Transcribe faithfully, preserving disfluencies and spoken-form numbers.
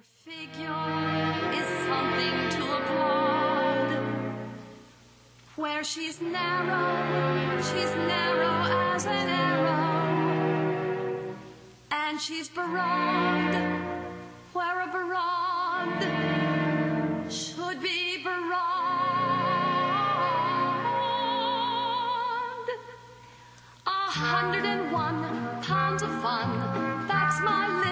figure is something to applaud. Where she's narrow, she's narrow as an arrow. And she's broad, where a broad should be broad. A hundred and one pounds of fun, that's my